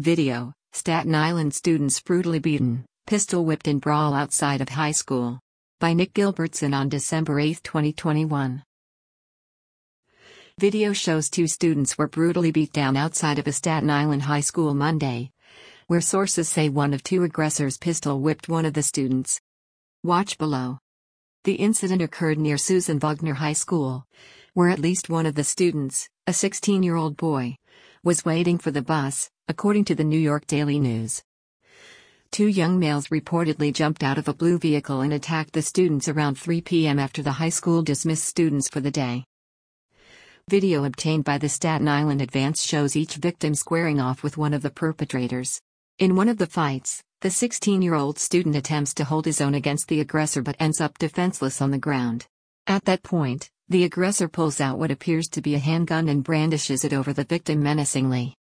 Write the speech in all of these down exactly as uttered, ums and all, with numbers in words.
Video: Staten Island students brutally beaten, pistol whipped in brawl outside of high school. By Nick Gilbertson on December eighth, twenty twenty-one. Video shows two students were brutally beat down outside of a Staten Island high school Monday, where sources say one of two aggressors pistol whipped one of the students. Watch below. The incident occurred near Susan Wagner High School, where at least one of the students, a sixteen-year-old boy, was waiting for the bus, according to the New York Daily News. Two young males reportedly jumped out of a blue vehicle and attacked the students around three p m after the high school dismissed students for the day. Video obtained by the Staten Island Advance shows each victim squaring off with one of the perpetrators. In one of the fights, the sixteen-year-old student attempts to hold his own against the aggressor but ends up defenseless on the ground. At that point, the aggressor pulls out what appears to be a handgun and brandishes it over the victim menacingly.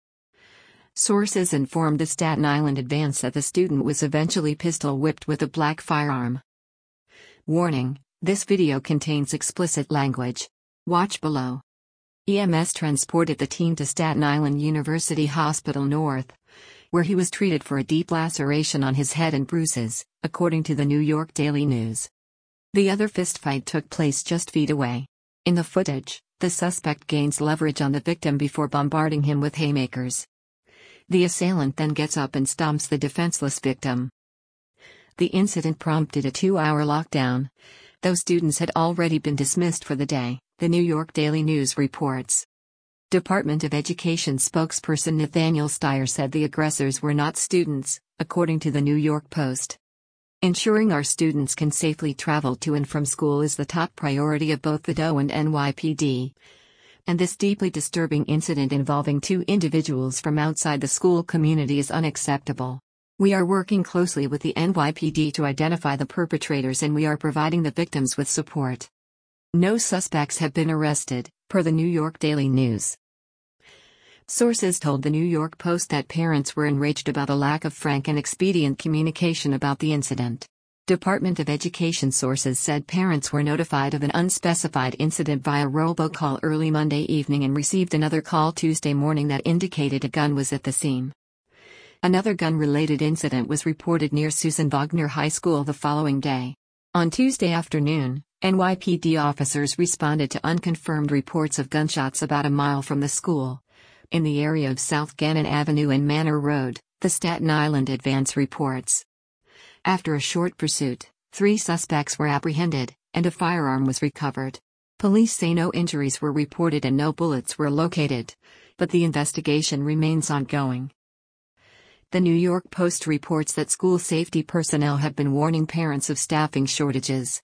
Sources informed the Staten Island Advance that the student was eventually pistol whipped with a black firearm. Warning: this video contains explicit language. Watch below. E M S transported the teen to Staten Island University Hospital North, where he was treated for a deep laceration on his head and bruises, according to the New York Daily News. The other fistfight took place just feet away. In the footage, the suspect gains leverage on the victim before bombarding him with haymakers. The assailant then gets up and stomps the defenseless victim. The incident prompted a two-hour lockdown, though students had already been dismissed for the day, the New York Daily News reports. Department of Education spokesperson Nathaniel Steyer said the aggressors were not students, according to the New York Post. Ensuring our students can safely travel to and from school is the top priority of both the D O and N Y P D. And this deeply disturbing incident involving two individuals from outside the school community is unacceptable. We are working closely with the N Y P D to identify the perpetrators and we are providing the victims with support. No suspects have been arrested, per the New York Daily News. Sources told the New York Post that parents were enraged about a lack of frank and expedient communication about the incident. Department of Education sources said parents were notified of an unspecified incident via robocall early Monday evening and received another call Tuesday morning that indicated a gun was at the scene. Another gun-related incident was reported near Susan Wagner High School the following day. On Tuesday afternoon, N Y P D officers responded to unconfirmed reports of gunshots about a mile from the school, in the area of South Gannon Avenue and Manor Road, the Staten Island Advance reports. After a short pursuit, three suspects were apprehended, and a firearm was recovered. Police say no injuries were reported and no bullets were located, but the investigation remains ongoing. The New York Post reports that school safety personnel have been warning parents of staffing shortages.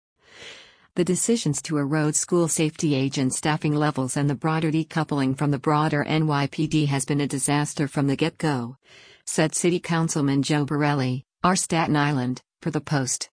The decisions to erode school safety agent staffing levels and the broader decoupling from the broader N Y P D has been a disaster from the get-go, said City Councilman Joe Borelli, R. Staten Island, per the Post.